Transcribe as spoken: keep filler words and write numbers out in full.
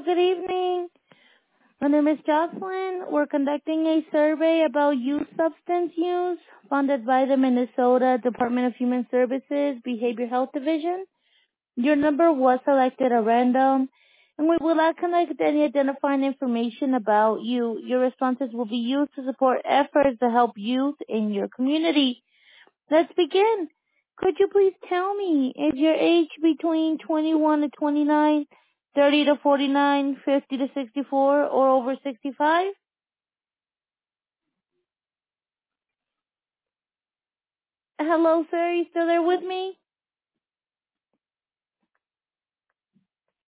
good evening. My name is Jocelyn. We're conducting a survey about youth substance use funded by the Minnesota Department of Human Services Behavioral Health Division. Your number was selected at random, and we will not collect any identifying information about you. Your responses will be used to support efforts to help youth in your community. Let's begin. Could you please tell me, is your age between twenty-one to twenty-nine, thirty to forty-nine, fifty to sixty-four, or over sixty-five? Hello, sir. Are you still there with me?